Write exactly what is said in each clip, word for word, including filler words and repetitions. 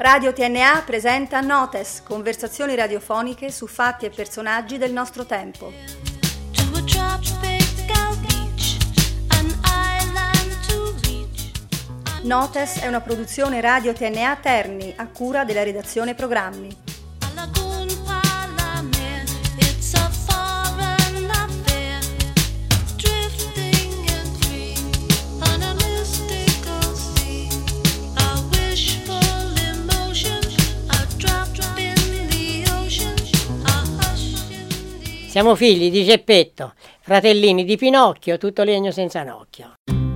Radio T N A presenta Notes, conversazioni radiofoniche su fatti e personaggi del nostro tempo. Notes è una produzione Radio T N A Terni a cura della redazione programmi. Siamo figli di Geppetto, fratellini di Pinocchio, tutto legno senza nocchio.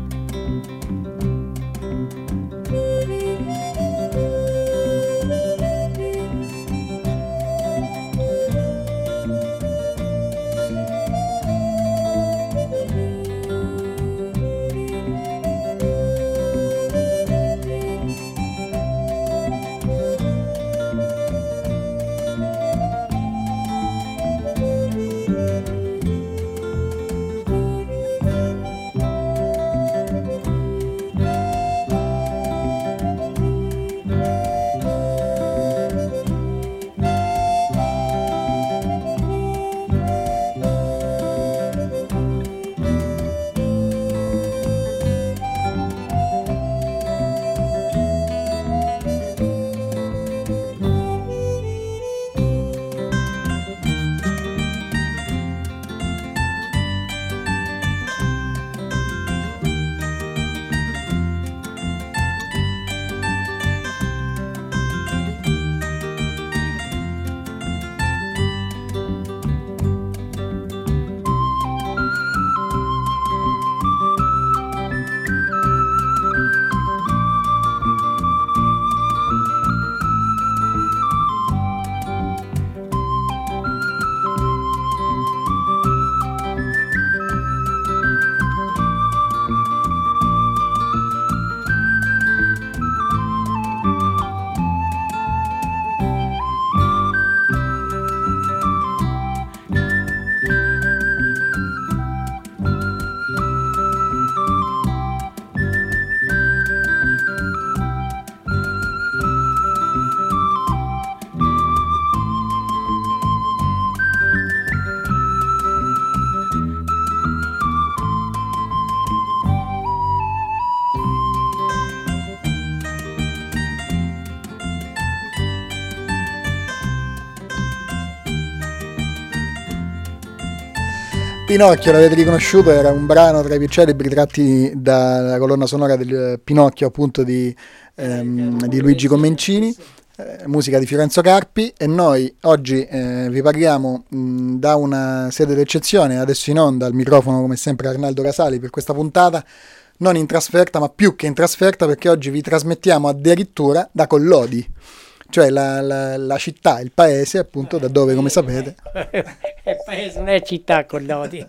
Pinocchio, l'avete riconosciuto, era un brano tra i più celebri tratti dalla colonna sonora del Pinocchio, appunto di, ehm, di Luigi Comencini, eh, musica di Fiorenzo Carpi, e noi oggi eh, vi parliamo mh, da una sede d'eccezione, adesso in onda al microfono come sempre Arnaldo Casali per questa puntata, non in trasferta ma più che in trasferta, perché oggi vi trasmettiamo addirittura da Collodi. Cioè la, la, la città, il paese, appunto, da dove, come sapete... Il paese non è città, Collodi.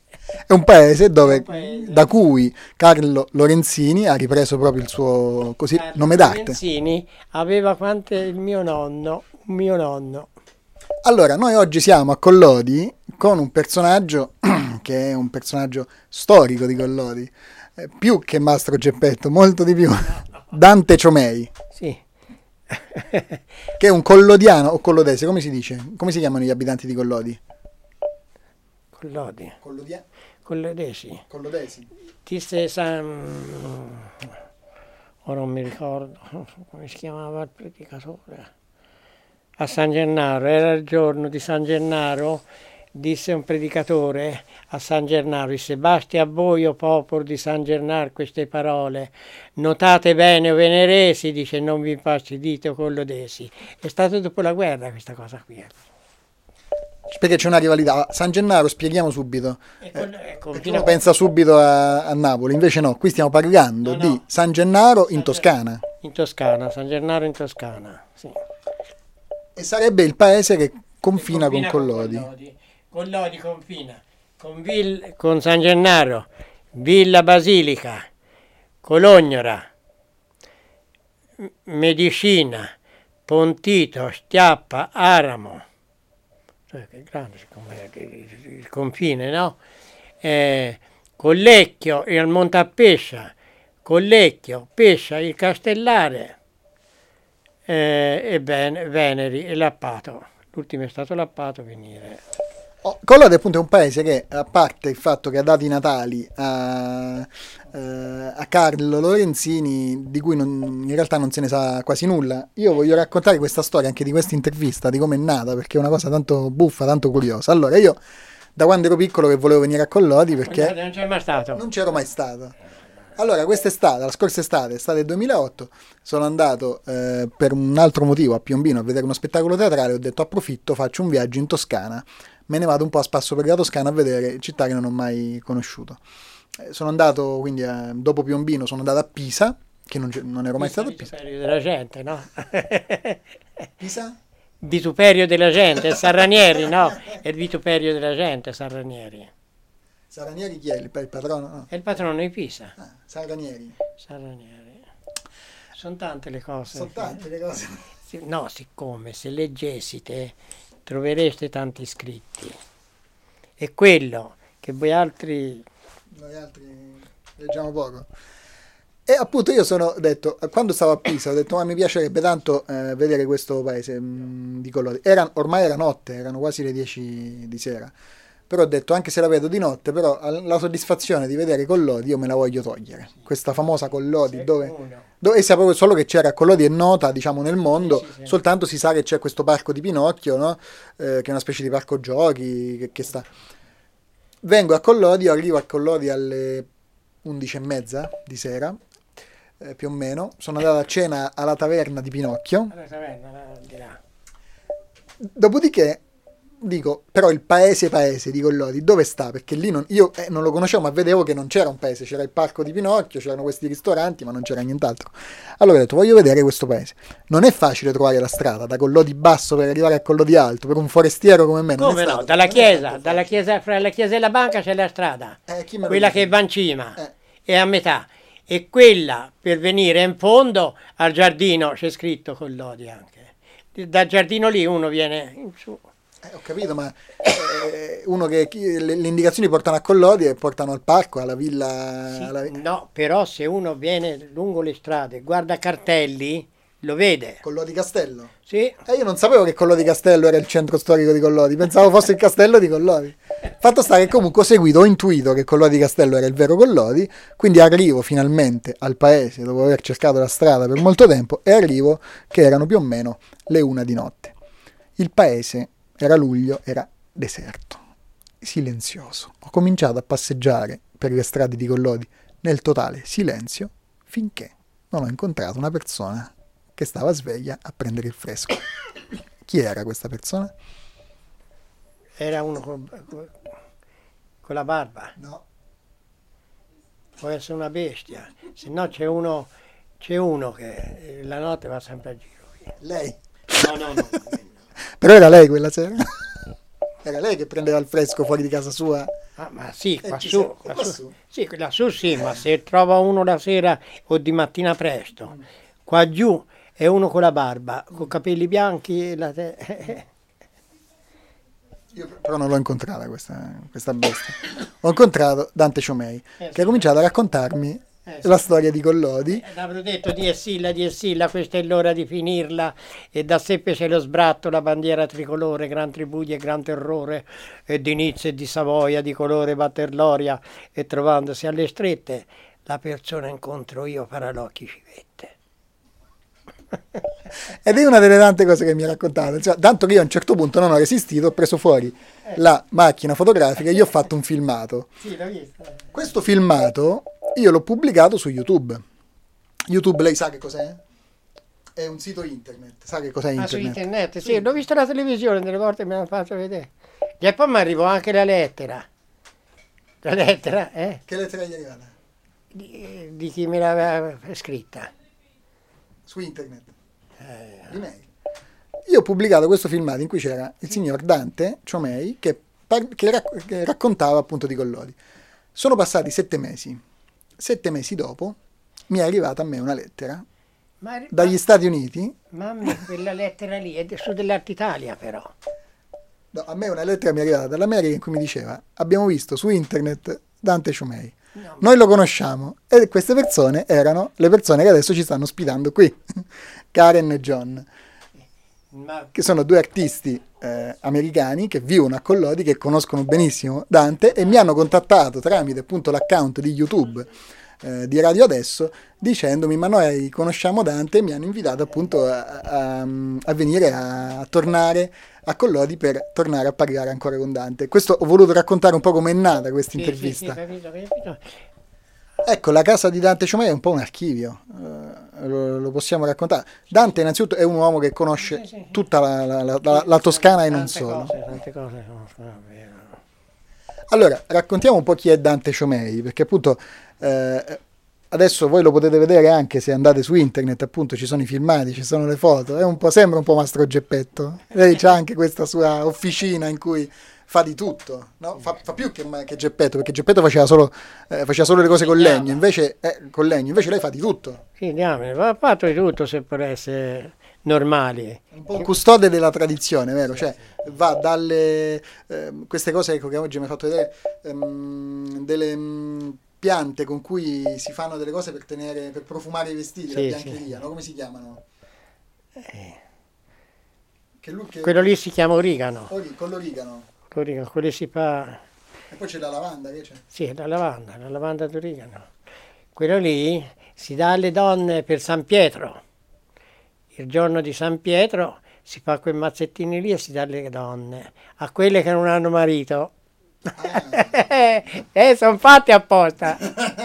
È un paese dove, un paese. Da cui Carlo Lorenzini ha ripreso proprio il suo così, nome d'arte. Lorenzini aveva quante il mio nonno, un mio nonno. Allora, noi oggi siamo a Collodi con un personaggio che è un personaggio storico di Collodi, eh, più che Mastro Geppetto, molto di più, Dante Ciomei. Sì. Che è un collodiano o collodese, come si dice? Come si chiamano gli abitanti di Collodi? Collodi. Collodia? Collodesi. Collodesi. Ti sei San... Ora non mi ricordo come si chiamava il predicatore. A San Gennaro, era il giorno di San Gennaro, disse un predicatore a San Gennaro, disse: basti a voi, o popolo di San Gennaro, queste parole, notate bene o veneresi, dice, non vi infastidite o collodesi. È stato dopo la guerra questa cosa qui. Perché c'è una rivalità. San Gennaro, spieghiamo subito, e con, eh, uno pensa subito a, a Napoli, invece no, qui stiamo parlando no, no. di San Gennaro in San Toscana. In Toscana, San Gennaro in Toscana, sì. E sarebbe il paese che confina, confina con Collodi. Con Collodi. Collodi confina con, Vill- con San Gennaro, Villa Basilica, Colognora, Medicina, Pontito, Stiappa, Aramo. Cioè, che grande il confine, no? Eh, Collecchio, il Montapescia, Collecchio, Pescia, il Castellare, eh, e ben, Veneri e Lappato. L'ultimo è stato Lappato, venire. Oh, Collodi appunto è un paese che, a parte il fatto che ha dato i natali a, eh, a Carlo Lorenzini, di cui non, in realtà non se ne sa quasi nulla, io voglio raccontare questa storia anche di questa intervista, di come è nata, perché è una cosa tanto buffa, tanto curiosa. Allora, io da quando ero piccolo che volevo venire a Collodi, perché non c'è mai stato. Non c'ero mai stato. Allora, quest'estate, la scorsa estate, estate duemilaotto, sono andato eh, per un altro motivo a Piombino a vedere uno spettacolo teatrale. Ho detto approfitto, faccio un viaggio in Toscana, me ne vado un po' a spasso per la Toscana a vedere città che non ho mai conosciuto. Eh, sono andato quindi eh, dopo Piombino, sono andato a Pisa, che non, non ero mai stato a Pisa. Vituperio della gente, no? Pisa? Vituperio della gente, San Ranieri, no? È il vituperio della gente, San Ranieri. San Ranieri chi è? Il, il patrono? No. È il patrono di Pisa. Ah, San Ranieri. San Ranieri. Sono tante le cose. Sono tante le cose. No, siccome se leggesite trovereste tanti iscritti. E quello che voi altri... Noi altri leggiamo poco. E appunto io sono detto, quando stavo a Pisa, ho detto ma mi piacerebbe tanto eh, vedere questo paese mh, di Collodi. Era, ormai era notte, erano quasi le dieci di sera. Però ho detto, anche se la vedo di notte, però la soddisfazione di vedere Collodi io me la voglio togliere. Questa famosa Collodi, dove, dove sapevo solo che c'era Collodi, è nota, diciamo, nel mondo, sì, sì, sì. Soltanto si sa che c'è questo parco di Pinocchio, no? Eh, che è una specie di parco giochi, che, che sta... Vengo a Collodi, arrivo a Collodi alle undici e mezza di sera, eh, più o meno. Sono andato a cena alla taverna di Pinocchio. Alla taverna, di là. Dopodiché... Dico, però il paese paese di Collodi dove sta? Perché lì non, io eh, non lo conoscevo, ma vedevo che non c'era un paese, c'era il parco di Pinocchio, c'erano questi ristoranti, ma non c'era nient'altro. Allora ho detto, voglio vedere questo paese. Non è facile trovare la strada da Collodi basso per arrivare a Collodi alto, per un forestiero come me. Non come è no? stato, Dalla chiesa, dalla chiesa, fra la chiesa e la banca c'è la strada, eh, chi me lo quella dice? che va in cima, Eh. è a metà. E quella per venire in fondo al giardino, c'è scritto Collodi anche. Dal giardino lì uno viene in su. Eh, ho capito, ma eh, uno che chi, le, le indicazioni portano a Collodi e portano al parco, alla villa, Sì, alla... no, però se uno viene lungo le strade, guarda cartelli, lo vede. Collodi Castello? Sì. E io non sapevo che Collodi Castello era il centro storico di Collodi, pensavo fosse il castello di Collodi. Fatto sta che comunque ho seguito, ho intuito che Collodi Castello era il vero Collodi, quindi arrivo finalmente al paese dopo aver cercato la strada per molto tempo e arrivo che erano più o meno le una di notte. Il paese era luglio, era deserto, silenzioso. Ho cominciato a passeggiare per le strade di Collodi nel totale silenzio finché non ho incontrato una persona che stava sveglia a prendere il fresco. Chi era questa persona? Era uno con, con la barba. No. Può essere una bestia. Se no c'è uno, c'è uno che la notte va sempre a giro. Lei? No, no, no. Però era lei quella sera? Era lei che prendeva il fresco fuori di casa sua? Ah, ma sì, qua ci su, sei- qua qua su. su? Sì, lassù sì, ma se trova uno la sera o di mattina presto, qua giù è uno con la barba, con capelli bianchi e la te- Io però non l'ho incontrata questa, questa bestia. Ho incontrato Dante Ciomei, che ha cominciato a raccontarmi Eh, sì. la storia di Collodi. Eh, L'avrò detto di Essilla, di Essilla, questa è l'ora di finirla, e da Seppe c'è lo sbratto, la bandiera tricolore, gran tribudio e gran terrore, e di Nizza e di Savoia, di colore batterloria, e trovandosi alle strette, la persona incontro io, Paralocchi civette. Ed è una delle tante cose che mi ha raccontato. Cioè, tanto che io a un certo punto non ho resistito, ho preso fuori la macchina fotografica e gli ho fatto un filmato. Sì, l'ho visto. Questo filmato io l'ho pubblicato su YouTube. YouTube, lei sa che cos'è? È un sito internet. Sa che cos'è Ah, su internet? internet, sì, l'ho visto alla televisione, delle volte me l'hanno fatto vedere. E poi mi arrivò anche la lettera. La lettera, eh? Che lettera gli è arrivata? Di, di chi me l'aveva scritta. Su internet. Eh, Di mail. Io ho pubblicato questo filmato in cui c'era il signor Dante Ciomei che, par- che, rac- che raccontava appunto di Collodi. Sono passati sette mesi. Sette mesi dopo mi è arrivata a me una lettera ma, dagli Stati Uniti. Mamma, quella lettera lì è su dell'Art Italia, però. No, a me una lettera mi è arrivata dall'America in cui mi diceva: abbiamo visto su internet Dante Ciomei. No. Noi lo conosciamo e queste persone erano le persone che adesso ci stanno ospitando qui, Karen e John, Ma... che sono due artisti eh, americani che vivono a Collodi, che conoscono benissimo Dante e mi hanno contattato tramite appunto l'account di YouTube eh, di Radio Adesso dicendomi ma noi conosciamo Dante e mi hanno invitato appunto a, a, a venire a, a tornare a Collodi per tornare a parlare ancora con Dante. Questo ho voluto raccontare un po' com'è nata questa sì, intervista. Sì, sì, capito, capito. Ecco, la casa di Dante Ciomei è un po' un archivio, uh, lo, lo possiamo raccontare. Dante innanzitutto è un uomo che conosce sì, sì, sì. tutta la, la, la, la, la Toscana e non solo. Cose, tante cose conoscono, vero. Allora, raccontiamo un po' chi è Dante Ciomei, perché appunto eh, adesso voi lo potete vedere anche se andate su internet, appunto ci sono i filmati, ci sono le foto, è un po', sembra un po' Mastro Geppetto. Lei c'ha anche questa sua officina in cui fa di tutto, no? fa, fa più che, che Geppetto, perché Geppetto faceva solo, eh, faceva solo le cose con legno, invece, eh, con legno, invece lei fa di tutto. Sì, diamine, ha fatto di tutto se per essere normali. Un po' un custode della tradizione, vero? Cioè va dalle, eh, queste cose ecco, che oggi mi ha fatto vedere, ehm, delle... Mh, piante con cui si fanno delle cose per tenere, per profumare i vestiti, sì, la biancheria, sì. No? Come si chiamano? Eh. Che lui, che... Quello lì si chiama origano. Ori, con l'origano. L'origano, quello si fa... E poi c'è la lavanda, che c'è? Sì, la lavanda, la lavanda d'origano. Quello lì si dà alle donne per San Pietro. Il giorno di San Pietro si fa quei mazzettini lì e si dà alle donne. A quelle che non hanno marito. Ah. eh, sono fatti apposta.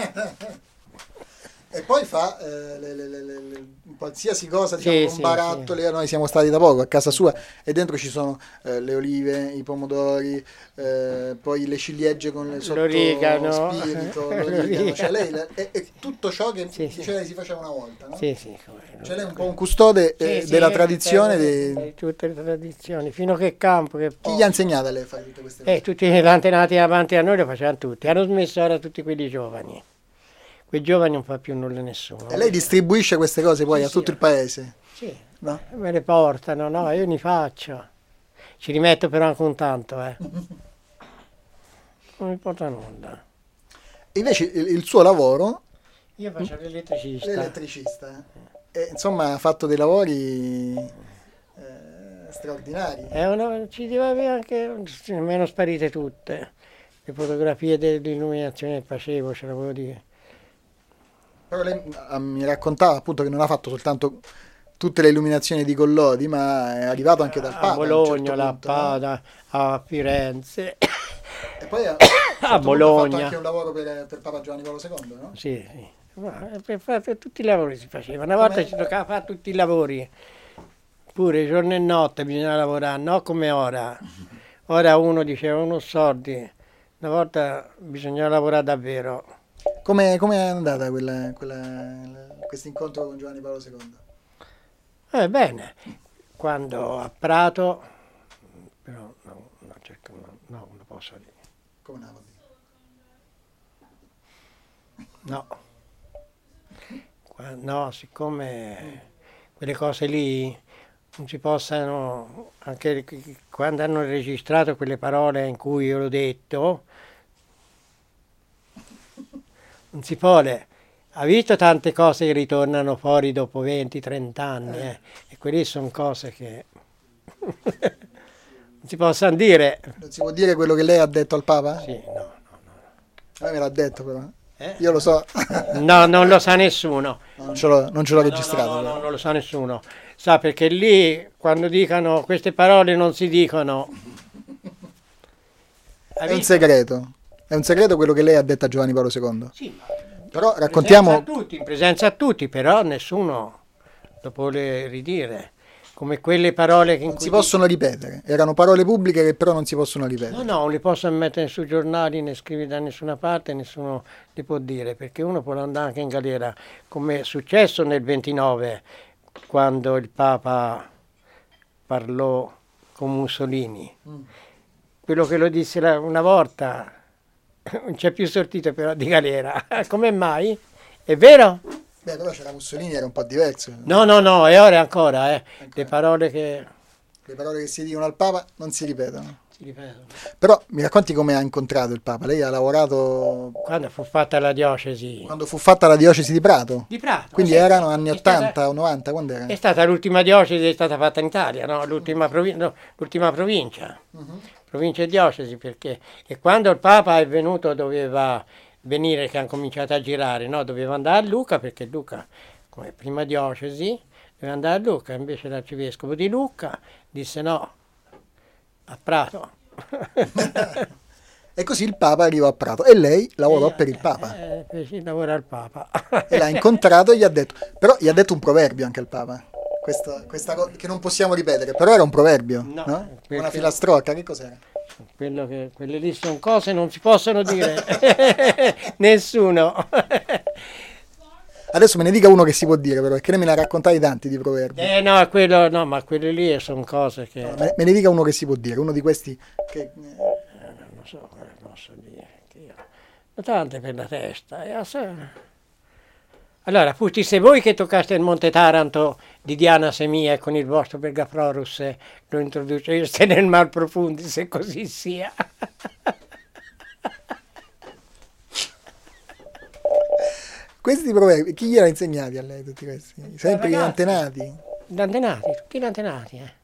E poi fa eh, le, le, le, le, qualsiasi cosa, diciamo, sì, con sì, barattoli. Sì. Noi siamo stati da poco a casa sua e dentro ci sono eh, le olive, i pomodori, eh, poi le ciliegie con le sotto l'origano, spirito, l'origano. Cioè lei è, è tutto ciò che sì, dice lei si faceva una volta, no? Sì, sì. Cioè lei è un po' un custode eh, sì, della sì, tradizione di dei... tutte le tradizioni, fino a che campo che chi gli ha insegnato a lei a fare tutte queste cose? Eh, tutti gli antenati avanti a noi lo facevano tutti, hanno smesso ora tutti quelli giovani. Quei giovani non fa più nulla nessuno. E lei distribuisce queste cose poi sì, a tutto sì. il paese? Sì, no? Me le portano, no, io ne faccio. Ci rimetto però anche un tanto, eh. Non mi porta nulla. Invece il, il suo lavoro? Io faccio l'elettricista. L'elettricista. E, insomma ha fatto dei lavori eh, straordinari. È una, ci deve avere anche, nemmeno sparite tutte. Le fotografie dell'illuminazione che facevo, ce l'avevo dire. Però lei uh, mi raccontava appunto che non ha fatto soltanto tutte le illuminazioni di Collodi, ma è arrivato anche dal Papa. A Bologna, a certo punto, Pada, no? a Firenze. E poi a, certo a Bologna. Ha fatto anche un lavoro per, per Papa Giovanni Paolo secondo, no? Sì, sì. Ma per fare tutti i lavori si faceva. Una volta ci toccava fare tutti i lavori. Pure giorno e notte bisognava lavorare, no come ora. Ora uno diceva uno soldi. Una volta bisognava lavorare davvero. Come è andata quella, questo incontro con Giovanni Paolo secondo? Eh, bene, quando a Prato, però no, no, cerco, no, no, non lo posso dire. Come no? No, Qua, no, siccome quelle cose lì non si possano, anche quando hanno registrato quelle parole in cui io l'ho detto, non si può, ha visto tante cose che ritornano fuori dopo venti trenta anni, eh, e quelle sono cose che non si possono dire. Non si può dire quello che lei ha detto al Papa? Sì, no, no, no. A me me l'ha detto però. Eh? Io lo so. No, non lo sa nessuno. No, non ce l'ho, non ce l'ho no, registrato. No, no, no, non lo sa nessuno. Sa perché lì, quando dicono queste parole non si dicono. È un segreto. È un segreto quello che lei ha detto a Giovanni Paolo secondo. Sì, però raccontiamo... In presenza a tutti, in presenza a tutti, però nessuno lo vuole ridire. Come quelle parole che... Non si possono ripetere. Erano parole pubbliche che però non si possono ripetere. No, no, non li possono mettere sui giornali, né scrivere da nessuna parte, nessuno li può dire, perché uno può andare anche in galera, come è successo nel ventinove, quando il Papa parlò con Mussolini. Mm. Quello che lo disse una volta... non c'è più sortito però di galera. Come mai? È vero? Beh, però c'era Mussolini, era un po' diverso. No, no, no, e ora ancora, eh. Ancora. Le parole che... Le parole che si dicono al Papa non si ripetono. si ripetono. Però mi racconti come ha incontrato il Papa? Lei ha lavorato... Quando fu fatta la diocesi? Quando fu fatta la diocesi di Prato? Di Prato. Quindi sì, erano anni ottanta stata, o novanta? Quando era? È stata l'ultima diocesi che è stata fatta in Italia, no? L'ultima, provi no, l'ultima provincia. Uh-huh. Provincia e diocesi, perché... E quando il Papa è venuto doveva venire, che hanno cominciato a girare, no? Doveva andare a Lucca, perché Lucca, come prima diocesi, doveva andare a Lucca. Invece l'arcivescovo di Lucca disse no, a Prato. E così il Papa arrivò a Prato e lei lavorò eh, per il Papa. Eh, fece lavora al Papa. E l'ha incontrato e gli ha detto, però gli ha detto un proverbio anche al Papa, questa, questa cosa che non possiamo ripetere, però era un proverbio, no? no? Una filastrocca, che cos'era? Quello che, quelle lì sono cose non si possono dire. Nessuno. Adesso me ne dica uno che si può dire, però, perché ne me ne ha raccontati tanti di proverbi. Eh no, quello, no, ma quelle lì sono cose che... No, me, me ne dica uno che si può dire, uno di questi che... Eh, non so come posso dire. Che io... Ho tante per la testa. E allora, fusti se voi che toccaste il Monte Taranto di Diana Semia e con il vostro Pegaforus lo introduceste nel Mar Profondi, se così sia. Questi proverbi, chi glieli ha insegnati a lei tutti questi? Sempre gli antenati? Gli antenati, tutti gli antenati, eh.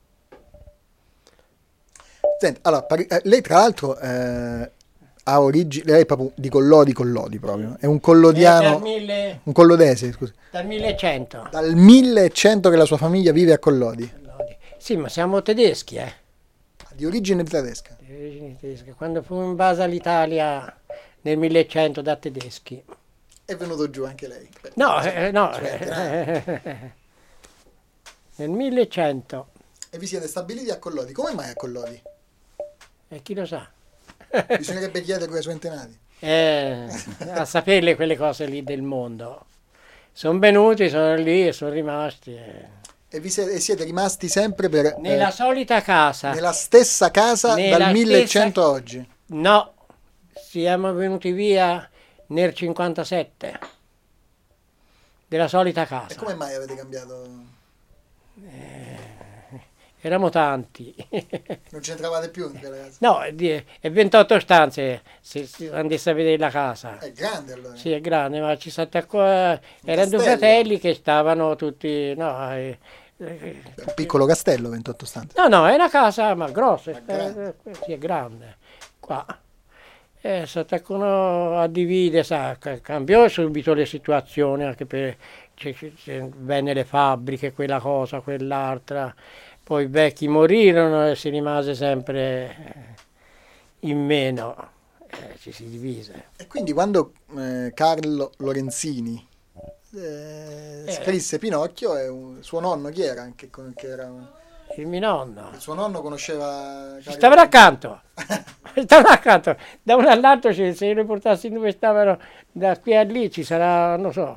Senta, allora, lei tra l'altro eh, ha origine, lei è proprio di Collodi, Collodi proprio, è un collodiano, eh, mille, un collodese, scusi. Dal millecento. Dal millecento che la sua famiglia vive a Collodi. Collodi. Sì, ma siamo tedeschi, eh. Di origine tedesca. Di origine tedesca. Quando fu invasa l'Italia nel millecento da tedeschi. È venuto giù anche lei. No, eh, no. Eh, nel millecento. E vi siete stabiliti a Collodi. Come mai a Collodi? E eh, chi lo sa? Bisognerebbe chiedere ai suoi antenati. Eh, a saperle quelle cose lì del mondo. Sono venuti, sono lì e sono rimasti. Eh. E vi siete, e siete rimasti sempre per... Nella eh, solita casa. Nella stessa casa nella dal millecento stessa... oggi? No, siamo venuti via nel cinquantasette. Della solita casa. E come mai avete cambiato? Eh, eravamo tanti. Non c'entravate più in quella casa? No, è ventotto stanze, se, se andesse a vedere la casa. È grande allora? Sì, è grande, ma ci state qua... Erano due fratelli che stavano tutti... No, eh, un piccolo castello, ventotto stanze? No, no, è una casa, ma grossa, ma grande. Eh, sì, è grande. Qua. Eh, si attaccano a dividere, sa, cambiò subito le situazioni, anche per... venne le fabbriche, quella cosa, quell'altra... Poi i vecchi morirono e si rimase sempre in meno, eh, ci si divise. E quindi quando eh, Carlo Lorenzini eh, eh. scrisse Pinocchio, eh, un, suo nonno chi era? Anche, che era il mio nonno. Il suo nonno conosceva... Stavano accanto, stavano accanto, da uno all'altro, se io li portassi dove stavano, da qui a lì ci sarà, non so,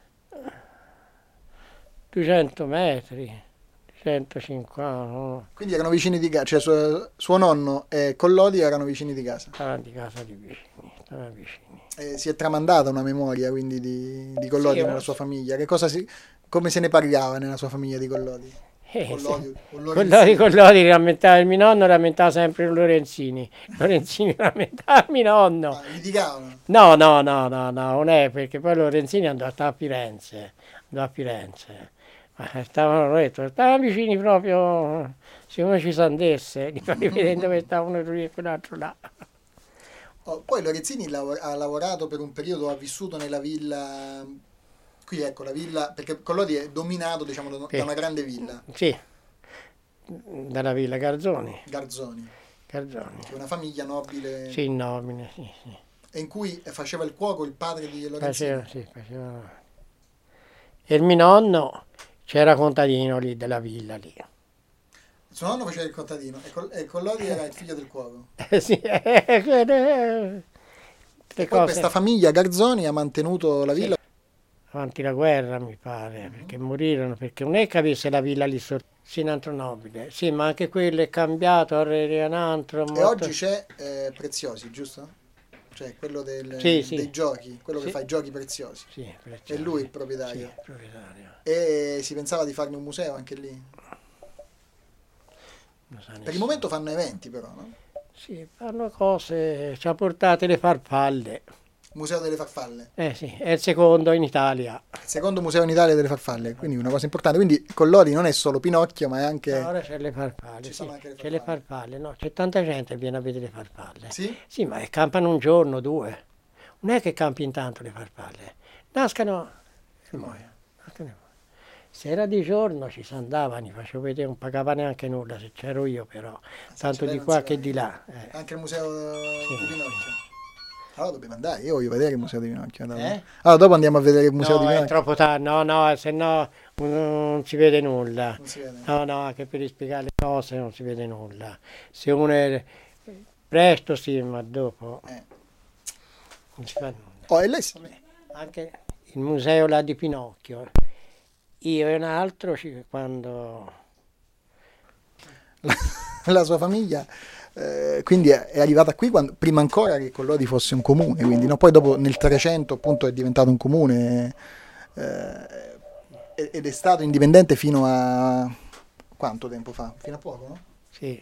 duecento metri. centocinquanta. No. Quindi erano vicini di casa, cioè suo, suo nonno e Collodi erano vicini di casa. Stavano di casa di vicini, stavano vicini. E si è tramandata una memoria quindi di, di Collodi sì, nella sua famiglia. Che cosa si, come se ne parlava nella sua famiglia di Collodi? Eh, Collodi, sì. Collodi, Collodi rammentava il mio nonno, rammentava sempre Lorenzini. Lorenzini rammentava il mio nonno. Ah, litigavano? No, no, no, no, no, non è perché poi Lorenzini andò a Firenze, andò a Firenze. Stavano retro, stavano vicini proprio, se uno ci s'andesse, li fai vedere dove stavano lui e quell'altro là. Oh, poi Lorenzini lav- ha lavorato per un periodo, ha vissuto nella villa, qui ecco la villa, perché Collodi è dominato diciamo da, sì. da una grande villa. Sì, dalla villa Garzoni. Garzoni. Garzoni. Che è una famiglia nobile. Sì, nobile, sì, sì. E in cui faceva il cuoco il padre di Lorenzini. Faceva, sì, faceva. E il mio nonno... C'era contadino lì della villa lì. Il suo nonno faceva il contadino e, Col- e Collodi era il figlio del cuoco. Eh sì, eh, eh, eh, e poi questa famiglia Garzoni ha mantenuto la villa. Sì. Avanti la guerra mi pare, mm-hmm. perché morirono, perché non è che avesse la villa lì sotto, sì, un altro nobile. Sì, ma anche quello è cambiato, era un altro. E molto... oggi c'è eh, Preziosi, giusto? Cioè quello del, sì, sì. dei giochi, quello sì. che fa i giochi preziosi. Sì, preziosi. È lui il proprietario. Sì, il proprietario. E si pensava di farne un museo anche lì. Per il momento fanno eventi però, no? Sì, fanno cose, ci ha portate le farfalle. Museo delle farfalle. Eh sì, è il secondo in Italia. Il secondo museo in Italia delle farfalle, quindi una cosa importante. Quindi Collodi non è solo Pinocchio, ma è anche... No, ora c'è le farfalle, Ci sì, sono anche le c'è le farfalle, no, c'è tanta gente che viene a vedere le farfalle. Sì? Sì, ma campano un giorno, due. Non è che campi intanto le farfalle. Nascano e muoiono. nascano e muoiono. Se era di giorno ci si andava, mi facevo vedere, non pagava neanche nulla se c'ero io, però tanto di qua che di là. Eh. Anche il museo Sì. di Pinocchio. Allora dobbiamo andare, io voglio vedere il museo di Pinocchio. Allora, Eh? allora dopo andiamo a vedere il museo No, di è Pinocchio. troppo tardi, no, no, se no non si vede nulla. Non si vede. No, no, anche per spiegare le cose non si vede nulla. Se uno è presto sì, ma dopo Eh. non si fa nulla. Oh, e lei si- Anche il museo là di Pinocchio, io e un altro ci- quando... la, la sua famiglia eh, quindi è, è arrivata qui quando, prima ancora che Collodi fosse un comune, quindi no? Poi dopo nel trecento appunto è diventato un comune eh, ed è stato indipendente fino a quanto tempo fa? Fino a poco, no? Sì.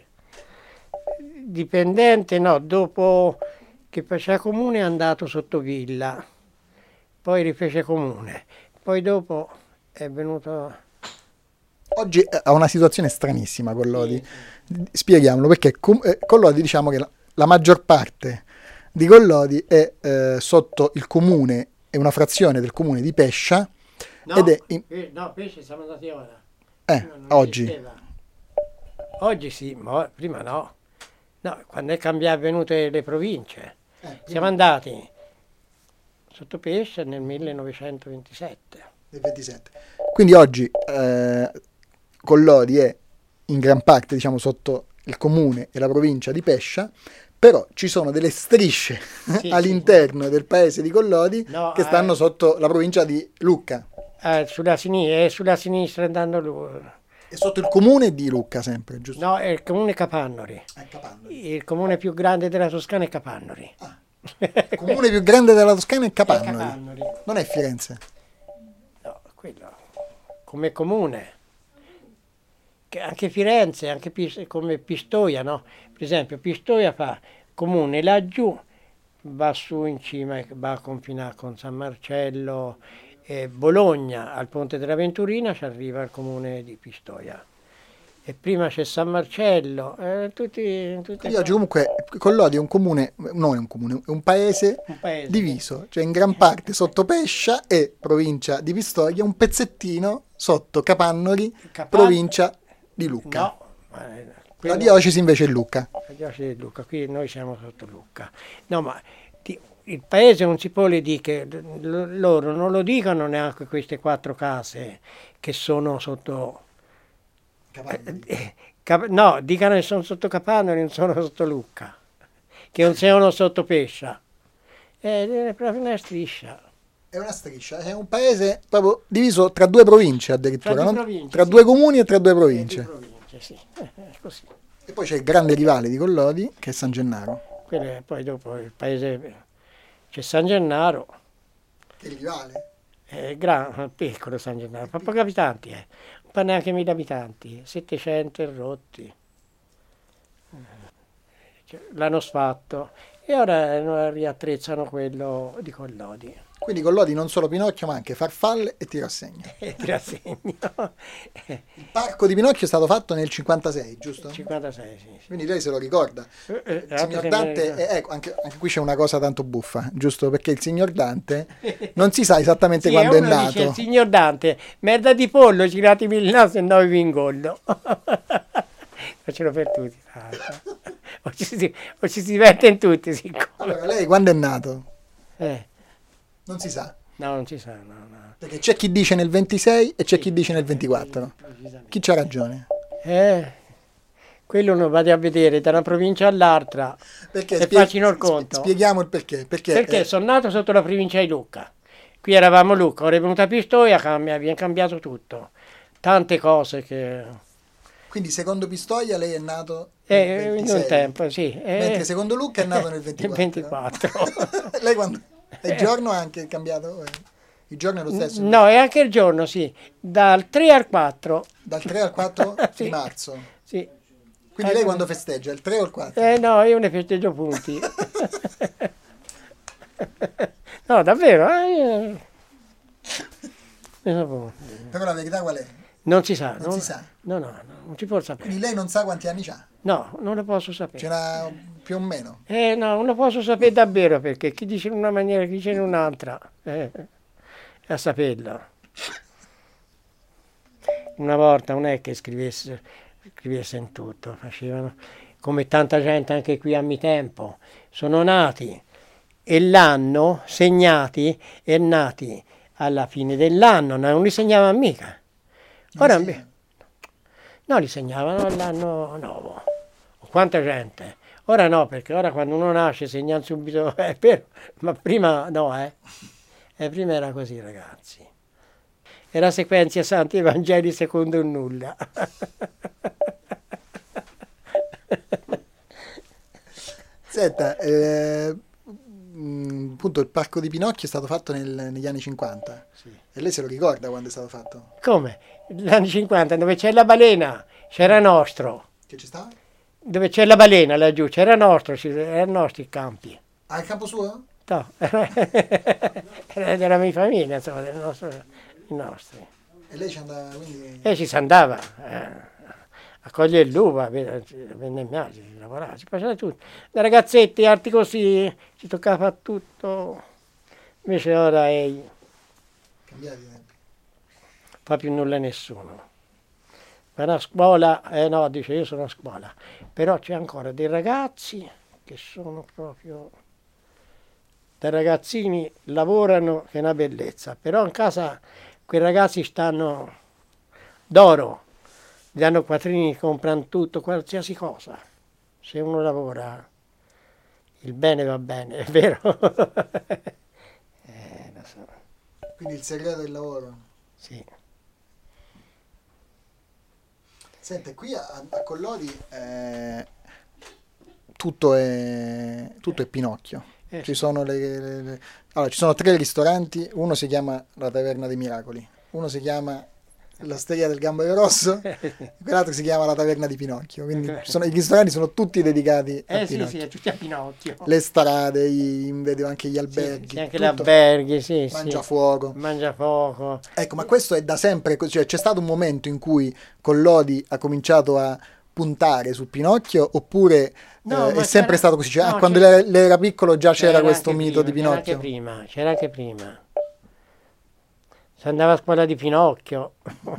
Dipendente, no, dopo che faceva comune è andato sotto villa, poi rifece comune, poi dopo è venuto... Oggi eh, ha una situazione stranissima Collodi. Spieghiamolo perché com- eh, Collodi, diciamo che la, la maggior parte di Collodi è eh, sotto il comune, è una frazione del comune di Pescia. No, ed è in- eh, no, Pesce siamo andati ora. eh, Prima non oggi. esisteva. Oggi sì, ma prima no. No, quando è cambiato, venute le province, Eh, siamo andati sotto Pesce nel millenovecentoventisette. del ventisette. Quindi oggi eh, Collodi è in gran parte diciamo sotto il comune e la provincia di Pescia, però ci sono delle strisce Sì, all'interno del paese di Collodi No, che stanno eh. sotto la provincia di Lucca Eh, sulla sinistra, è sulla sinistra andando lui. e sotto il comune di Lucca sempre, giusto? No, è il comune Capannori. Eh, Capannori. Il comune più grande della Toscana è Capannori. Ah. Il comune più grande della Toscana è È Capannori. Capannori. Non è Firenze. No, quello come comune. Che anche Firenze, anche Pis- come Pistoia, no? Per esempio, Pistoia fa comune laggiù, va su in cima e va a confinare con San Marcello e Bologna, al Ponte della Venturina ci arriva il comune di Pistoia. E prima c'è San Marcello, eh, tutti, tutte Quindi oggi comunque Collodi è un comune, non è un comune, è un paese, un paese. diviso, cioè in gran parte sotto Pescia e provincia di Pistoia, un pezzettino sotto Capannori, Capan- provincia di Lucca. No, ma, eh, La quello- diocesi invece è Lucca. La diocesi di Lucca, qui noi siamo sotto Lucca. No, ma ti- il paese non si può le dire che l- loro non lo dicono neanche queste quattro case che sono sotto... Capannori. eh, Cap- no, dicono che sono sotto Capannori, non sono sotto Lucca, che non sono sotto Pescia. Eh, È proprio una striscia. È una striscia, è un paese proprio diviso tra due province addirittura, Tra due no? province, Tra sì. due comuni e tra due Eh, di province. province, sì. Eh, è così. E poi c'è il grande rivale di Collodi che è San Gennaro. Quello è- poi dopo il paese c'è San Gennaro. Che è il rivale? È gran, piccolo San Gennaro, fa pochi abitanti, eh. Non fa neanche mille abitanti, settecento e rotti. Cioè, l'hanno sfatto e ora eh, riattrezzano quello di Collodi. Quindi Collodi non solo Pinocchio ma anche farfalle e tirassegno. E ti rassegno. Il parco di Pinocchio è stato fatto nel cinquantasei, giusto? cinquantasei, sì. sì. Quindi lei se lo ricorda. Eh, eh, Il anche signor se Dante, me ne- eh, ecco, anche, anche qui c'è una cosa tanto buffa, giusto? Perché il signor Dante non si sa esattamente Sì, quando è uno nato. dice, il signor Dante, merda di pollo, giratemi il naso e no vi ingollo. Facciano per tutti. Ah, o, ci si, o ci si divertono tutti, siccome. Allora, lei quando è nato? Eh, Non si sa. no, non ci sa, no, no. Perché c'è chi dice nel ventisei e c'è chi dice nel ventiquattro. Chi c'ha ragione? Eh, quello non vado a vedere da una provincia all'altra Perché e spie- facciano il spie- conto. Spieghiamo il perché. Perché, Perché eh, sono nato sotto la provincia di Lucca. Qui eravamo Lucca, ora è venuta Pistoia, cambia, viene cambiato tutto. Tante cose che... quindi secondo Pistoia lei è nato nel Eh, in ventisei, un tempo, sì. eh, mentre secondo Lucca è nato nel ventiquattro. ventiquattro. Lei quando... E il giorno anche è cambiato? Eh, Il giorno è lo stesso? No, è anche il giorno, sì. Dal tre al quattro. Dal tre al quattro Sì. di marzo. Sì. Quindi lei quando festeggia, il tre o il quattro? Eh no, io ne festeggio punti. No, davvero, eh? Io... Però la verità qual è? Non si sa. Non, non si sa? No, no, no, non si può sapere. Quindi lei non sa quanti anni ha? No, non lo posso sapere. Ce n'ha più o meno? Eh no, non lo posso sapere davvero, perché chi dice in una maniera, chi dice in un'altra. Eh, è a saperlo. Una volta non è che scrivesse, scrivesse in tutto, facevano come tanta gente anche qui a mi tempo. Sono nati e l'anno segnati e nati alla fine dell'anno, non li segnavano mica. Ora, sì. No, li segnavano all'anno nuovo. Quanta gente? Ora no, perché ora quando uno nasce segnano subito, è vero, ma prima no, eh. E prima era così, ragazzi. Era sequenzia Santi Evangeli secondo un nulla. Senta, eh, appunto il Parco di Pinocchio è stato fatto nel, negli anni cinquanta. Sì. E lei se lo ricorda quando è stato fatto? Come? Negli anni cinquanta, dove c'è la balena, c'era nostro. Che ci stava? Dove c'è la balena laggiù, c'era nostro, erano nostri i campi. Ah, il campo suo? No, era della mia famiglia, insomma, del nostro, i nostri. E lei ci andava quindi? E ci si andava eh, a cogliere l'uva, venne si lavorava, si faceva tutto. Da ragazzetti, arti così, ci toccava tutto. Invece ora è... Cambiati i tempi. Fa più nulla nessuno. Ma a scuola, eh no, dice io sono a scuola, però c'è ancora dei ragazzi che sono proprio, dai ragazzini lavorano che è una bellezza, però in casa quei ragazzi stanno d'oro, gli danno quattrini, comprano tutto, qualsiasi cosa. Se uno lavora, il bene va bene, è vero? eh, lo so. Quindi il segreto del lavoro? Sì. Senta, qui a, a Collodi eh, tutto, è, tutto è Pinocchio. Eh, ci, sono le, le, le... Allora, ci sono tre ristoranti, uno si chiama la Taverna dei Miracoli, uno si chiama l'Osteria del Gambero Rosso e quell'altro si chiama la Taverna di Pinocchio. Quindi ci sono, i ristoranti sono tutti dedicati a eh, Pinocchio. sì, sì, tutti a Pinocchio. Le strade, i, vedo anche gli alberghi. Sì, sì, anche tutto. gli alberghi, sì, Mangiafuoco. Sì. Mangiafuoco. Ecco, ma questo è da sempre, cioè, c'è stato un momento in cui Collodi ha cominciato a puntare su Pinocchio oppure no, eh, è sempre stato così? Cioè, no, ah, quando lei era piccolo già c'era, c'era questo mito prima, di Pinocchio? C'era anche prima, c'era anche prima. Si andava a scuola di Pinocchio.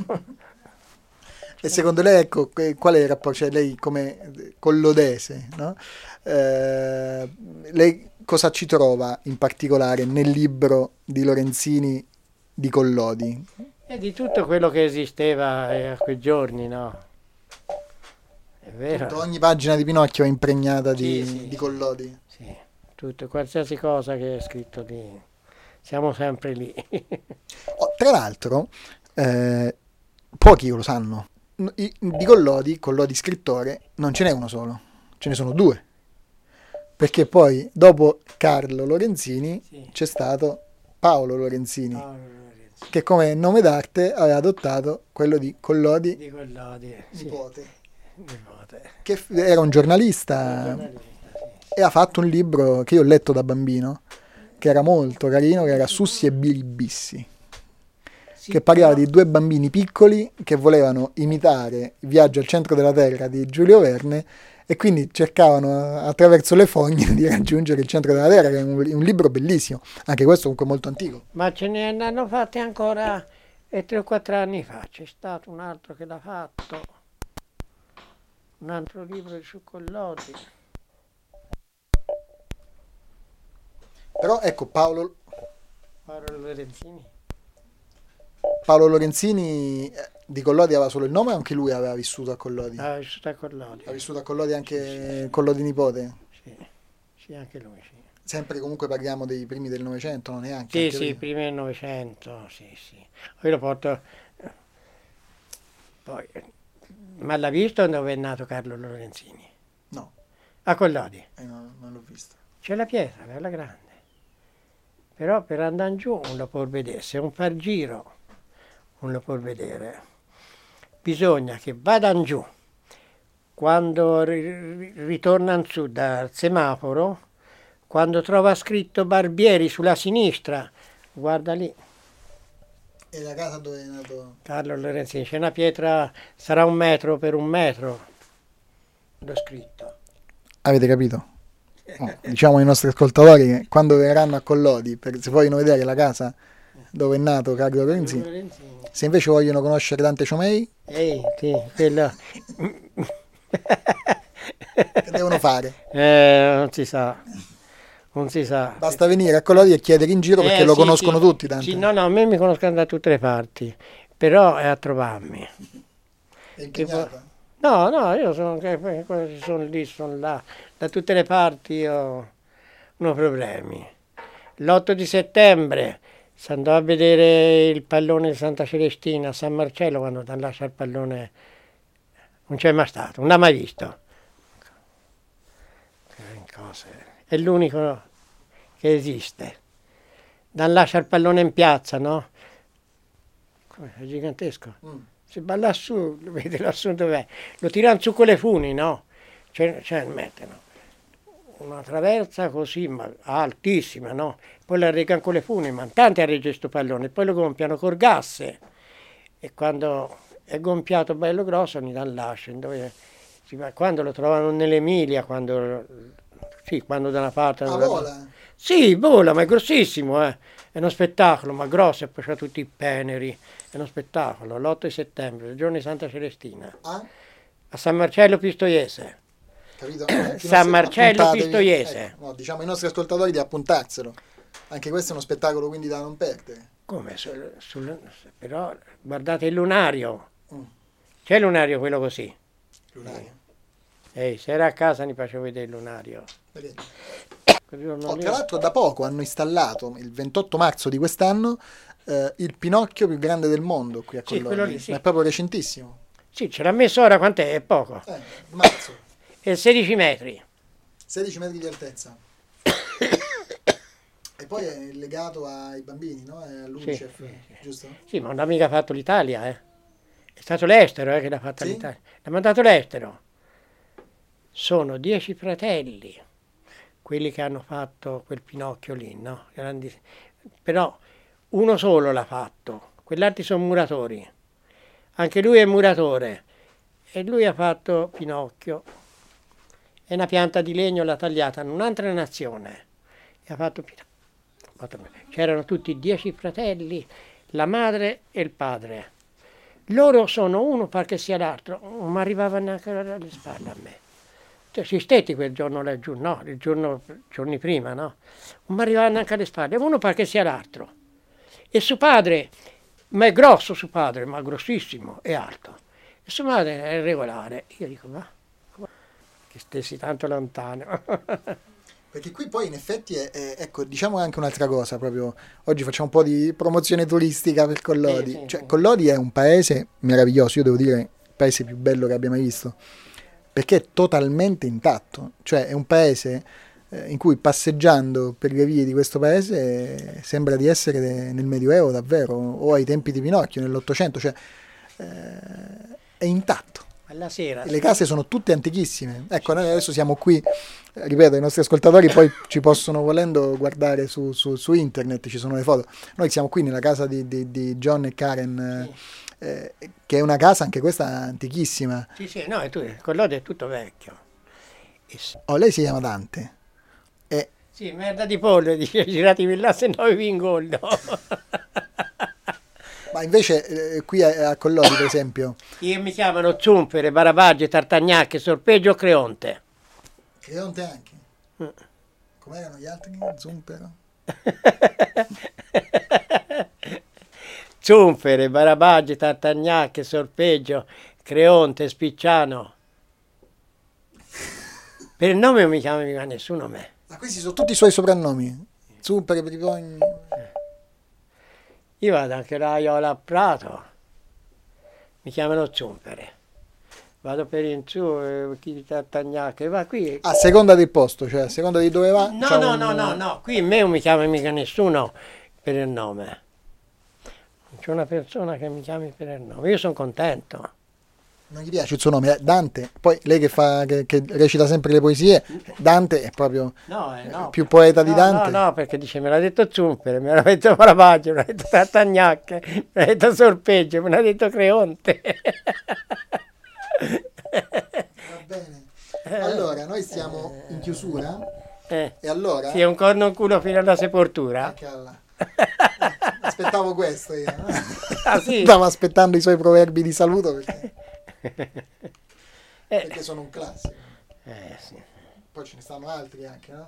E secondo lei, ecco, qual è il rapporto? Cioè, lei come collodese, no? Eh, lei cosa ci trova in particolare nel libro di Lorenzini di Collodi? E di tutto quello che esisteva eh, a quei giorni, no? È vero. Tutto, ogni pagina di Pinocchio è impregnata di, sì, sì, di Collodi? Sì, tutto, qualsiasi cosa che è scritto lì. Siamo sempre lì. Oh, tra l'altro, eh, pochi lo sanno. Di Collodi, Collodi scrittore, non ce n'è uno solo, ce ne sono due. Perché poi, dopo Carlo Lorenzini, sì, c'è stato Paolo Lorenzini, Paolo Lorenzini, che come nome d'arte aveva adottato quello di Collodi, di Collodi nipote, sì, nipote, che era un giornalista, un giornalista sì, e ha fatto un libro che io ho letto da bambino, che era molto carino, che era Sussi e Bilibissi, sì, che parlava no. di due bambini piccoli che volevano imitare Il viaggio al centro della Terra di Giulio Verne e quindi cercavano attraverso le fogne di raggiungere il centro della Terra, che è un, un libro bellissimo, anche questo comunque molto antico. Ma ce ne hanno fatti ancora e tre o quattro anni fa, c'è stato un altro che l'ha fatto, un altro libro su Collodi. Però ecco Paolo Paolo Lorenzini. Paolo Lorenzini di Collodi aveva solo il nome o anche lui aveva vissuto a Collodi? Ha vissuto a Collodi. Ha vissuto a Collodi anche sì, sì. Collodi nipote? Sì, sì, anche lui, sì. Sempre comunque parliamo dei primi del Novecento, non neanche? Sì, anche sì, prima. primi del Novecento, sì, sì. Io lo porto... Poi, ma l'ha visto dove è nato Carlo Lorenzini? No. A Collodi? Eh no, non l'ho visto. C'è la pietra, bella grande. Però per andare giù non lo può vedere, se un far giro non lo può vedere. Bisogna che vadano giù quando ri- ritorna in su dal semaforo, quando trova scritto Barbieri sulla sinistra, guarda lì. E la casa dove è nato? Carlo Lorenzini, c'è una pietra, sarà un metro per un metro, l'ho scritto. Avete capito? Oh, diciamo ai nostri ascoltatori che quando verranno a Collodi, per, se vogliono vedere la casa dove è nato Carlo Lorenzini, Lorenzini. se invece vogliono conoscere Dante Ciomei, Ehi, sì, quello... che devono fare? eh, non si sa, non si sa. Basta venire a Collodi e chiedere in giro perché Eh, lo sì, conoscono sì. tutti. Dante. Sì, no, no, a me mi conoscono da tutte le parti, però è a trovarmi. È impegnata. No, no, io sono, sono lì, sono là, da tutte le parti io non ho problemi. L'otto di settembre si andò a vedere il pallone di Santa Celestina a San Marcello, quando ti lascia il pallone non c'è mai stato, non l'ha mai visto. È l'unico che esiste. Dan lascia il pallone in piazza, no? È gigantesco. Mm. Si balla su, vedi lassù dov'è? Lo tirano su con le funi, no? Cioè, cioè mettono una traversa così, ma altissima, no? Poi la regano con le funi, ma tanti a reggere questo pallone, poi lo gonfiano col gas. E quando è gonfiato bello grosso, ogni tanto lasciano. Dove si va, quando lo trovano nell'Emilia, quando, sì, quando da una parte... Ah, vola? Sì, vola, ma è grossissimo, eh. È uno spettacolo, ma grosso, e poi c'ha tutti i peneri. È uno spettacolo, l'otto di settembre, il giorno di Santa Celestina. Ah? A San Marcello Pistoiese. Capito? San Marcello Pistoiese. Ecco, no, diciamo ai nostri ascoltatori di appuntarselo. Anche questo è uno spettacolo quindi da non perdere. Come? Sul, sul, però guardate il lunario. Mm. C'è il lunario quello così. Lunario. Ehi, se era a casa ne facevo vedere il lunario. Oh, tra l'altro da poco hanno installato, il ventotto marzo di quest'anno, eh, il Pinocchio più grande del mondo qui a Collodi. Sì, quello lì, sì. Ma è proprio recentissimo. Sì, ce l'ha messo ora, quant'è? È poco. Eh, marzo. È sedici metri. sedici metri di altezza. E poi è legato ai bambini, no? È all'Unicef, sì, sì, giusto? Sì, ma non ha mica fatto l'Italia, eh. È stato l'estero eh, che l'ha fatta, sì? L'Italia. L'ha mandato l'estero. Sono dieci fratelli, quelli che hanno fatto quel Pinocchio lì, no? Grandi... Però uno solo l'ha fatto, quell'altri sono muratori. Anche lui è muratore. E lui ha fatto Pinocchio. È una pianta di legno, l'ha tagliata in un'altra nazione. E ha fatto Pinocchio. C'erano tutti dieci fratelli, la madre e il padre. Loro sono uno pare che sia l'altro, non mi arrivava neanche alle spalle a me. Cioè, si stetti quel giorno laggiù, no, il giorno, giorni prima, no? Non mi arrivava neanche alle spalle, uno pare che sia l'altro. E suo padre, ma è grosso suo padre, ma grossissimo, è alto. E sua madre è regolare. Io dico, ma che stessi tanto lontano. Perché qui poi in effetti è, è, ecco, diciamo anche un'altra cosa, proprio oggi facciamo un po' di promozione turistica per Collodi. Sì, sì, cioè, sì. Collodi è un paese meraviglioso, io devo dire il paese più bello che abbia mai visto, perché è totalmente intatto, cioè è un paese eh, in cui passeggiando per le vie di questo paese eh, sembra di essere de, nel Medioevo davvero, o ai tempi di Pinocchio, nell'Ottocento, cioè eh, è intatto. Alla sera. Le case sono tutte antichissime. Ecco, noi adesso siamo qui, ripeto, i nostri ascoltatori poi ci possono, volendo, guardare su, su, su internet, ci sono le foto. Noi siamo qui nella casa di, di, di John e Karen, sì. eh, che è una casa anche questa antichissima. Sì, sì, no, è tu, Collodi è tutto vecchio. Oh, lei si chiama Dante. E... Sì, merda di pollo, dice, giratevi là se no vi ingoldo. Ma invece eh, qui a, a Collodi, per esempio... Io mi chiamano Zumpere, Barabaggi, Tartagnacche, Sorpeggio, Creonte. Creonte anche? Mm. Com'erano gli altri? Zumpero? Zumpere, Barabaggi, Tartagnacche, Sorpeggio, Creonte, Spicciano. Per il nome non mi chiama mica nessuno me. Ma questi sono tutti i suoi soprannomi? Zumpere, Brivogni... Io vado anche là, io a Prato, mi chiamano Zumpere, vado per in su, eh, chi di Tartagnacche, va qui. A seconda del posto, cioè a seconda di dove va? No, no, un... no, no, no, qui in me non mi chiama mica nessuno per il nome, non c'è una persona che mi chiami per il nome, io sono contento. Non gli piace il suo nome, è Dante. Poi lei che, fa, che, che recita sempre le poesie, Dante è proprio no, eh, no, più poeta di no, Dante. No, no, perché dice, me l'ha detto Zumpere, me l'ha detto Paravaggio, me l'ha detto Tartagnacche, me l'ha detto Sorpeggio, me l'ha detto Creonte. Va bene. Allora, noi siamo in chiusura. Eh, e allora... Sì, è un corno in culo fino alla sepoltura. Aspettavo questo io. Ah, sì? Stavo aspettando i suoi proverbi di saluto perché, perché sono un classico. Eh, sì. Poi ce ne stanno altri anche, no?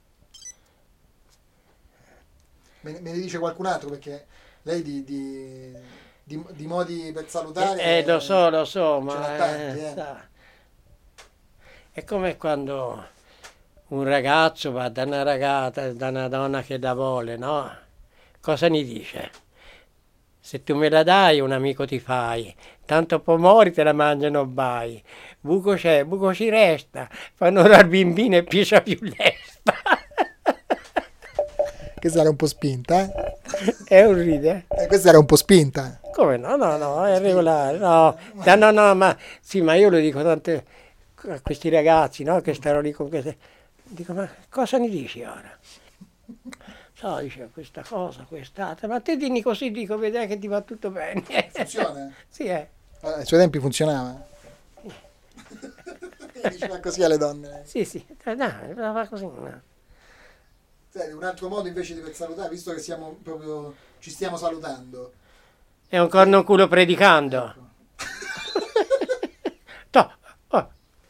Me ne, me ne dice qualcun altro perché lei di, di, di, di modi per salutare... Eh, eh, lo so, lo so, ma... tanti, eh, eh. sa. È come quando un ragazzo va da una ragazza, da una donna che la vuole, no? Cosa ne dice? Se tu me la dai, un amico ti fai, tanto pomori te la mangiano bai, buco c'è, buco ci resta, fanno ora il bimbino e piscia più lesta. Questa era un po' spinta, eh? È un ride. Eh, questa era un po' spinta. Come no? No, no, è regolare, no, no, no, no, ma sì, ma io lo dico tante a questi ragazzi, no, che stanno lì con queste, dico, ma cosa ne dici ora? So, dice questa cosa, quest'altra, ma te dimmi così, dico, vedrai che ti va tutto bene. Funziona? Sì, eh. Allora, ai suoi tempi funzionava? Diceva così alle donne. Sì, sì, dai, la fa così. No. Senti, un altro modo invece di per salutare, visto che siamo proprio, ci stiamo salutando. È un corno culo predicando. Ecco. To, oh.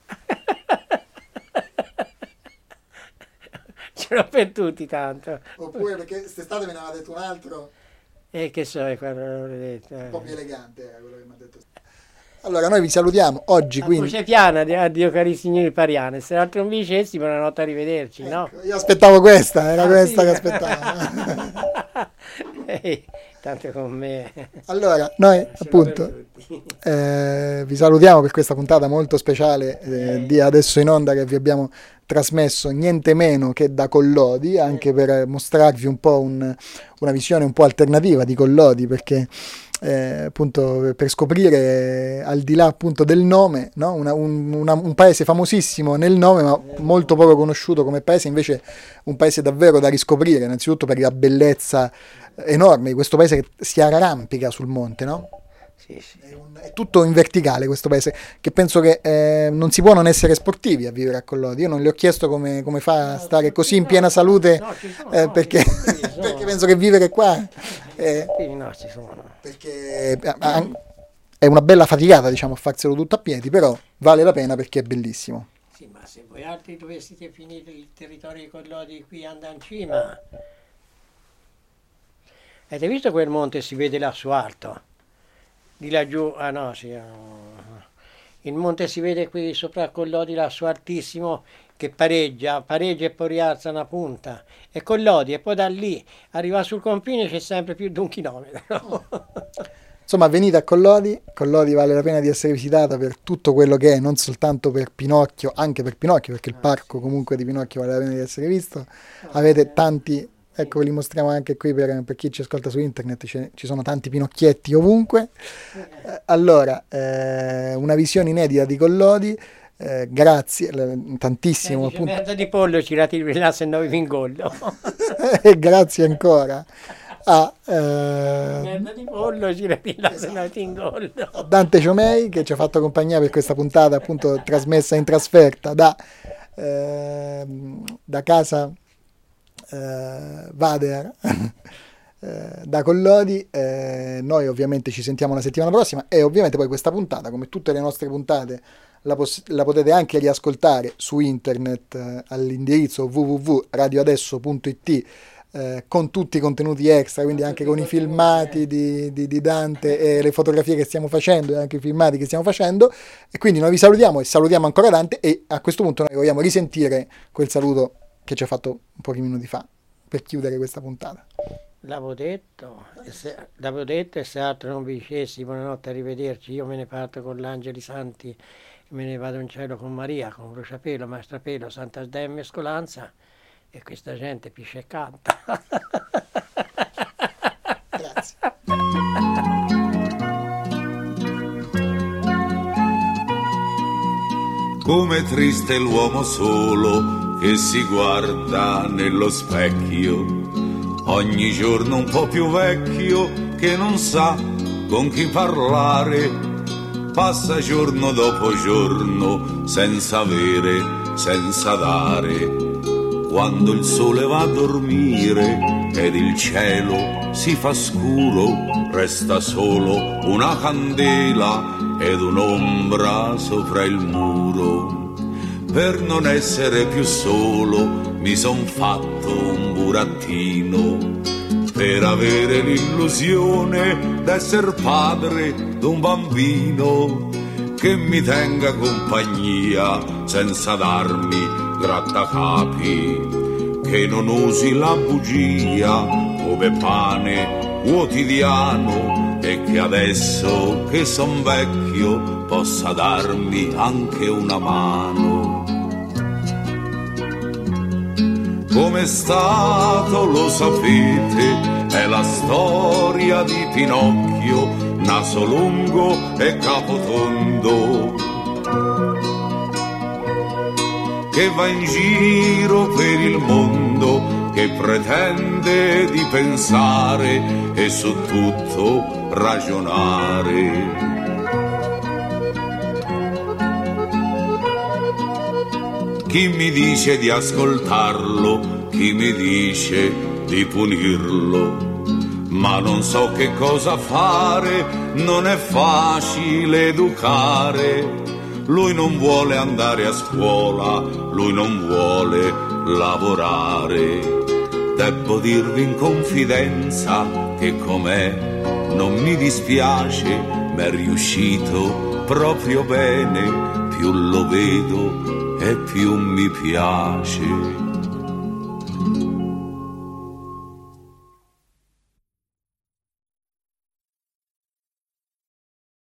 Ce l'ho per tutti tanto. Oppure perché quest'estate me ne aveva detto un altro. E che so, è quello che l'ho detto. Un po' più elegante era quello che mi ha detto. Allora, noi vi salutiamo oggi, La quindi... voce piana, addio cari signori pariane, se l'altro non dicessi, buonanotte, arrivederci, Ecco, no? io aspettavo questa, era Ah, questa sì? che aspettavo. Ehi, tanto con me. Allora, noi Ce l'ho appunto per tutti. eh, vi salutiamo per questa puntata molto speciale eh, di Adesso in Onda, che vi abbiamo trasmesso niente meno che da Collodi, anche per mostrarvi un po' un, una visione un po' alternativa di Collodi, perché eh, appunto per scoprire, al di là appunto del nome, no? una, un, una, un paese famosissimo nel nome ma molto poco conosciuto come paese, invece un paese davvero da riscoprire, innanzitutto per la bellezza enorme di questo paese che si arrampica sul monte, no? Sì, sì. È, un, è tutto in verticale questo paese, che penso che eh, non si può non essere sportivi a vivere a Collodi. Io non le ho chiesto come, come fa a stare così in piena salute, No, ci sono, eh, no, perché, ci sono, ci sono. perché penso che vivere qua eh, Sì, no, ci sono. perché eh, è una bella faticata, diciamo, farselo tutto a piedi, però vale la pena perché è bellissimo. Sì, ma se voi altri doveste finire il territorio di Collodi qui andando in cima, avete visto quel monte si vede là su alto? Di laggiù, ah no, sì, no. Il monte si vede qui sopra Collodi lassù altissimo, che pareggia, pareggia e poi rialza una punta. E Collodi, e poi da lì arriva sul confine c'è sempre più di un chilometro. Insomma, venite a Collodi, Collodi vale la pena di essere visitata per tutto quello che è, non soltanto per Pinocchio, anche per Pinocchio, perché il parco comunque di Pinocchio vale la pena di essere visto. Avete tanti, ecco, ve li mostriamo anche qui per, per chi ci ascolta su internet, ci, ci sono tanti pinocchietti ovunque. Eh, allora, eh, una visione inedita di Collodi, eh, grazie l- tantissimo. Dice, merda di pollo ci la tiri là se no vi ingollo. E grazie ancora a, eh, Merda di pollo ci la tiri là se no ti ingollo. a Dante Ciomei, che ci ha fatto compagnia per questa puntata appunto trasmessa in trasferta da, eh, da casa eh, Vader eh, da Collodi. Eh, noi ovviamente ci sentiamo la settimana prossima e ovviamente poi questa puntata, come tutte le nostre puntate, la, poss- la potete anche riascoltare su internet eh, all'indirizzo w w w punto radio adesso punto i t, eh, con tutti i contenuti extra, quindi anche con i filmati di, di, di Dante e le fotografie che stiamo facendo e anche i filmati che stiamo facendo. E quindi noi vi salutiamo e salutiamo ancora Dante, e a questo punto noi vogliamo risentire quel saluto che ci ha fatto un pochi minuti fa per chiudere questa puntata. L'avevo detto, e se, l'avevo detto, e se altro non vi dicessi buonanotte, arrivederci, io me ne parto con l'Angeli Santi, me ne vado in cielo con Maria, con Bruciapelo, Mastrapelo, Santa Sdea e Mescolanza, e questa gente pisce e canta. Grazie. Come triste l'uomo solo che si guarda nello specchio, ogni giorno un po' più vecchio che non sa con chi parlare, passa giorno dopo giorno senza avere, senza dare. Quando il sole va a dormire ed il cielo si fa scuro, resta solo una candela ed un'ombra sopra il muro. Per non essere più solo mi son fatto un burattino, per avere l'illusione d'esser padre d'un bambino che mi tenga compagnia senza darmi grattacapi, che non usi la bugia come pane quotidiano e che adesso che son vecchio possa darmi anche una mano. Com'è stato lo sapete, è la storia di Pinocchio, naso lungo e capo tondo, che va in giro per il mondo, che pretende di pensare e su tutto ragionare. Chi mi dice di ascoltarlo, chi mi dice di punirlo, ma non so che cosa fare, non è facile educare. Lui non vuole andare a scuola, lui non vuole lavorare. Debbo dirvi in confidenza che com'è non mi dispiace, m'è riuscito proprio bene, più lo vedo e più mi piace.